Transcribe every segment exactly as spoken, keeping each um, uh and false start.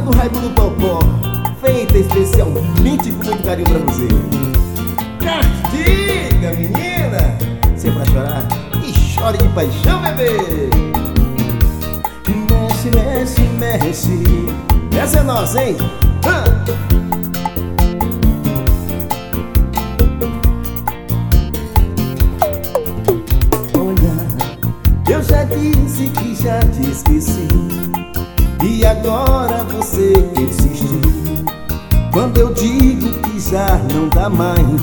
do Raimundo Topó, feita especialmente com muito carinho pra você. Castiga, menina! Se é pra chorar, e chore de paixão, bebê! Mexe, mexe, mexe. Essa é nossa, hein? Ah! Eu já disse que já te esqueci, e agora você insiste. Quando eu digo que já não dá mais.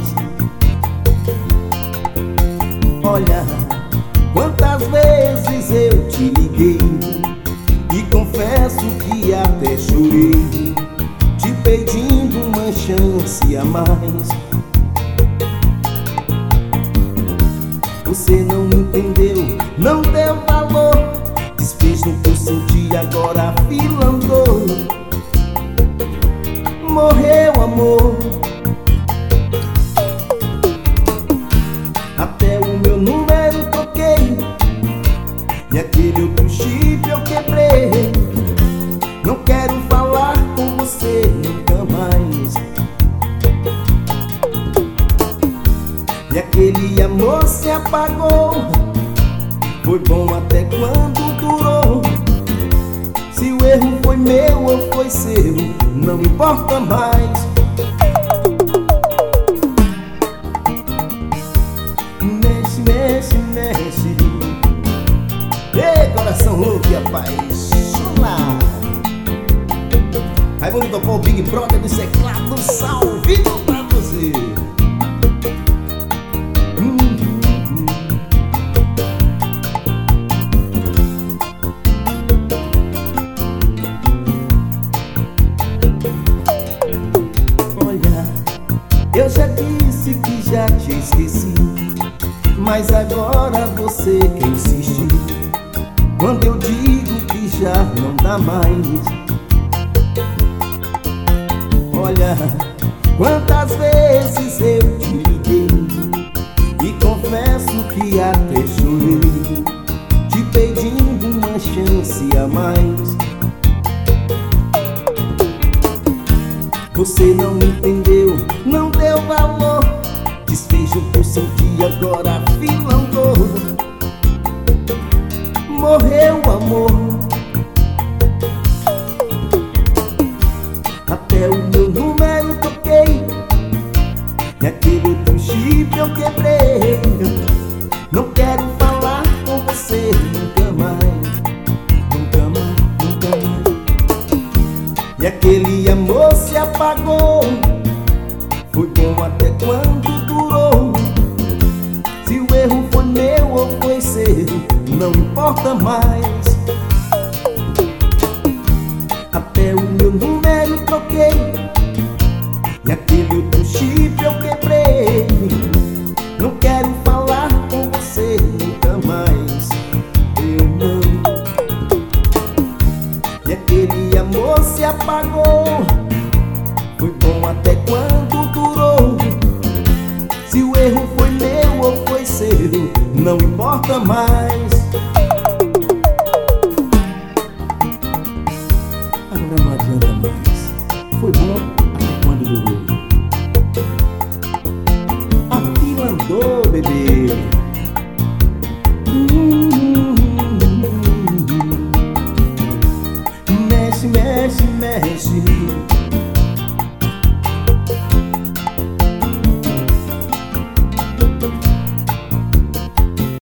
Olha, quantas vezes eu te liguei e confesso que até chorei, te pedindo uma chance a mais. Você não entendeu, não deu valor, desfez no que eu senti, agora a fila andou. Morreu amor, até o meu número troquei, e aquele outro chip eu quebrei. Não quero falar com você nunca mais. E aquele amor se apagou, foi bom até quando durou. Se o erro foi meu ou foi seu, não importa mais. Mexe, mexe, mexe. Ei, coração louco e apaixonado. Raimundo Topó, o Big Brother do teclado, salve pra você. Eu já disse que já te esqueci, mas agora você quer insistir. Quando eu digo que já não dá mais. Olha, quantas vezes eu te liguei e confesso que até chorei, te pedindo uma chance a mais. Você não entendeu, não deu valor, desfez o que eu senti, agora a fila andou. Morreu amor, até o meu número toquei, e aquele outro chip eu quebrei. Não quero falar com você nunca mais, nunca mais, nunca mais. E aquele amor se apagou, foi bom até quando durou. Se o erro foi meu ou foi seu, não importa mais. Até o meu número troquei, e aquele outro chip eu quebrei. Não quero falar com você nunca mais, eu não. E aquele amor se apagou, foi bom até quando durou. Se o erro foi meu ou foi seu, não importa mais. Agora não adianta mais, foi bom até quando durou. A fila andou, bebê. Mexe, mexe, mexe.